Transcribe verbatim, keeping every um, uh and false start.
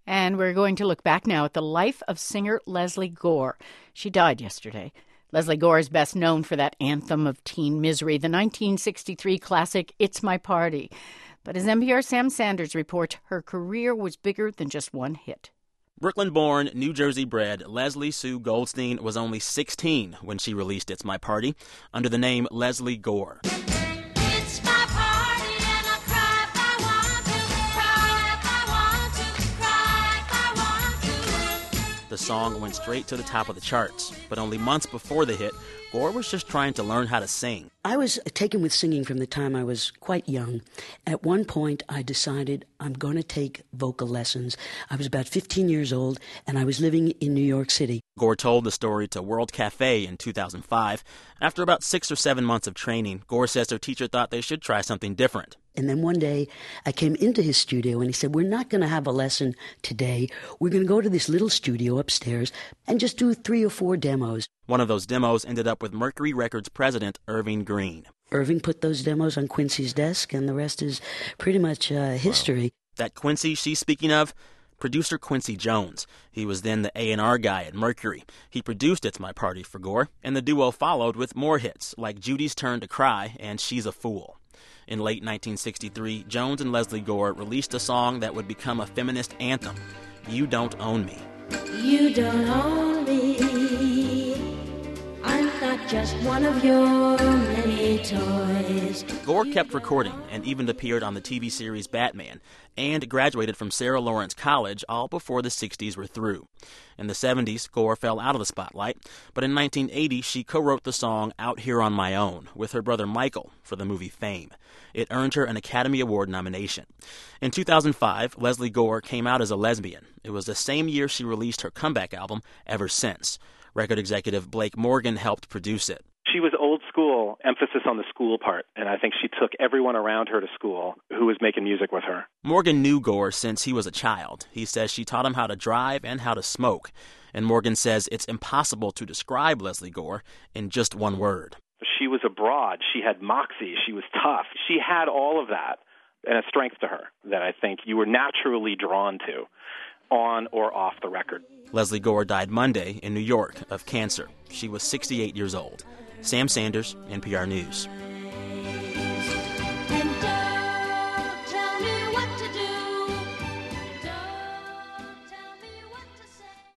And we're going to look back now at the life of singer Lesley Gore. She died yesterday. Lesley Gore is best known for that anthem of teen misery, the nineteen sixty-three classic It's My Party. But as N P R's Sam Sanders reports, her career was bigger than just one hit. Brooklyn-born, New Jersey-bred Leslie Sue Goldstein was only sixteen when she released It's My Party under the name Lesley Gore. It's my party and I cry if I want to, cry if I want to, cry if I want to. The song went straight to the top of the charts, but only months before the hit, Gore was just trying to learn how to sing. I was taken with singing from the time I was quite young. At one point, I decided I'm going to take vocal lessons. I was about fifteen years old, and I was living in New York City. Gore told the story to World Cafe in two thousand five. After about six or seven months of training, Gore says her teacher thought they should try something different. And then one day, I came into his studio, and he said, we're not going to have a lesson today. We're going to go to this little studio upstairs and just do three or four demos. One of those demos ended up with Mercury Records president Irving Green. Irving put those demos on Quincy's desk, and the rest is pretty much uh, history. Wow. That Quincy she's speaking of, producer Quincy Jones. He was then the A and R guy at Mercury. He produced It's My Party for Gore, and the duo followed with more hits like Judy's Turn to Cry and She's a Fool. In late nineteen sixty-three, Jones and Lesley Gore released a song that would become a feminist anthem, You Don't Own Me. You don't own me. I'm not just one of your many toys. Gore kept recording and even appeared on the T V series Batman and graduated from Sarah Lawrence College all before the sixties were through. In the seventies, Gore fell out of the spotlight, but in nineteen eighty, she co-wrote the song Out Here on My Own with her brother Michael for the movie Fame. It earned her an Academy Award nomination. In two thousand five, Lesley Gore came out as a lesbian. It was the same year she released her comeback album, Ever Since. Record executive Blake Morgan helped produce it. She was old school, emphasis on the school part, and I think she took everyone around her to school who was making music with her. Morgan knew Gore since he was a child. He says she taught him how to drive and how to smoke. And Morgan says it's impossible to describe Lesley Gore in just one word. She was a broad. She had moxie. She was tough. She had all of that and a strength to her that I think you were naturally drawn to, on or off the record. Lesley Gore died Monday in New York of cancer. She was sixty-eight years old. Sam Sanders, N P R News.